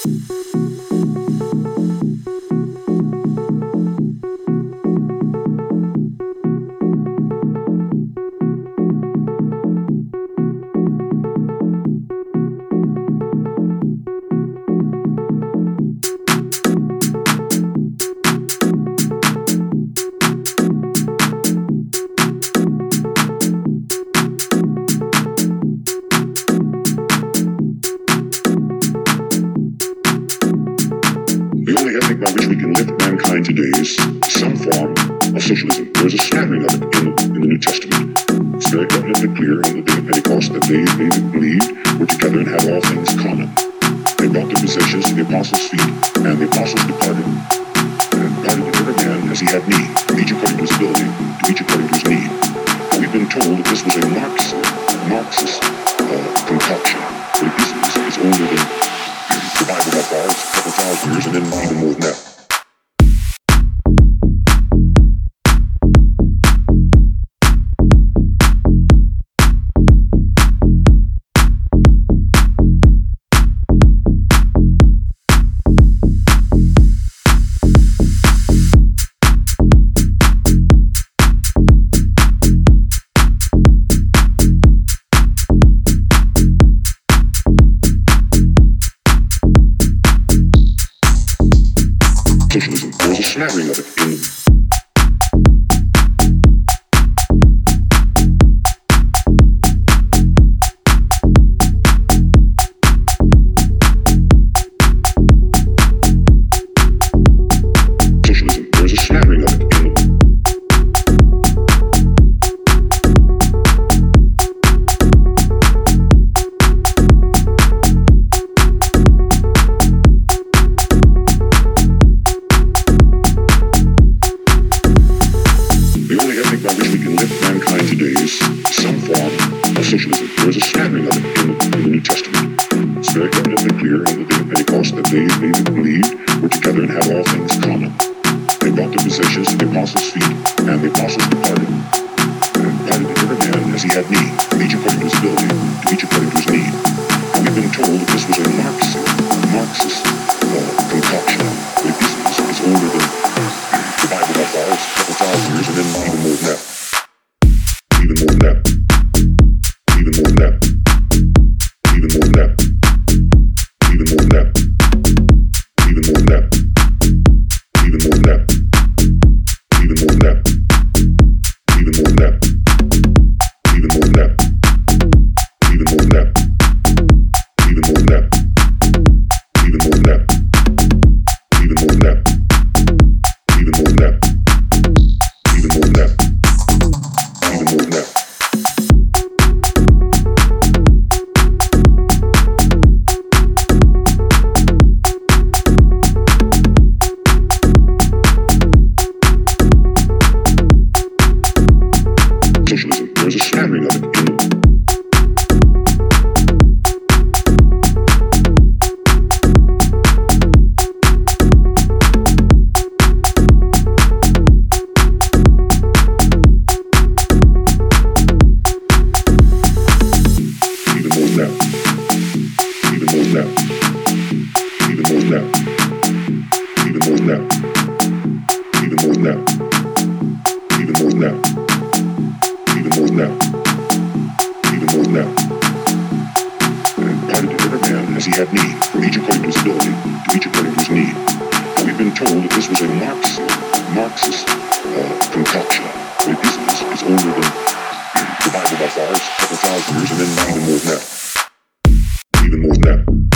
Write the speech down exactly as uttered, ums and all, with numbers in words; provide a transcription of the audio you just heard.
The only ethic by which we can lift mankind today is some form of socialism. There's a smattering of it in, in the New Testament. It's very evidently clear on the day of Pentecost that they, they that believed were together and had all things common. They brought their possessions to the apostles' feet, and the apostles departed, and departed to every man as he had need, each according to his ability, to each according to his need. But we've been told that this was a Marxist, Marxist uh, concoction. But it isn't. It's older than the Bible by far. It's a couple thousand years, and then even more than that. Socialism. There's a smattering of it in the Socialism. There's a smattering of it in the by which we can lift mankind today is some form of socialism. There is a smattering of it in the, in the New Testament. It's very evidently clear on the day of Pentecost that they, they that believed were together and had all things common. They brought their possessions to the apostles' feet, and the apostles departed, and departed to every man as he had need, each according to his ability, to each according to his need. And we've been told that this was a Marxist, Marxist uh, concoction. But it isn't. It's, it's older than the Bible by far. It's a couple thousand years, and then even more than that. Even more than that. Even more than that. Even more than that. Even more than that. Even more than that. Even more than that. Even more than that. Even more than that. Even more than that. Even more than that. Even more than that. Even more than that. Even more than that. Even more than that. Even more than that. Even more than that. Socialism. There's a smattering of it in the Even more than that. Even more than that. Even more than that. Even more than that. Even more than that. Even more than that. And departed to every man as he had need, from each according to his ability, to each according to his need. And we've been told that this was a Marxist, Marxist uh, concoction. But it isn't. It's, it's older than the Bible by far. It's a couple thousand years, and then even more than that. Even more than that.